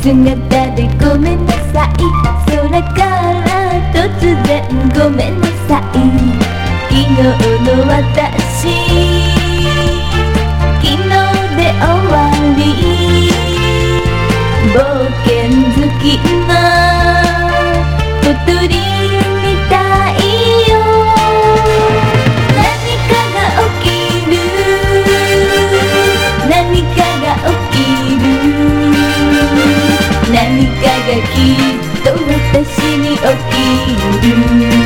姿でごめんなさい。空から突然ごめんなさい。昨日の私、昨日で終わり。冒険好きな小鳥みたいよ。何かが起きる、何かが起きる、何かがきっと私に起きる。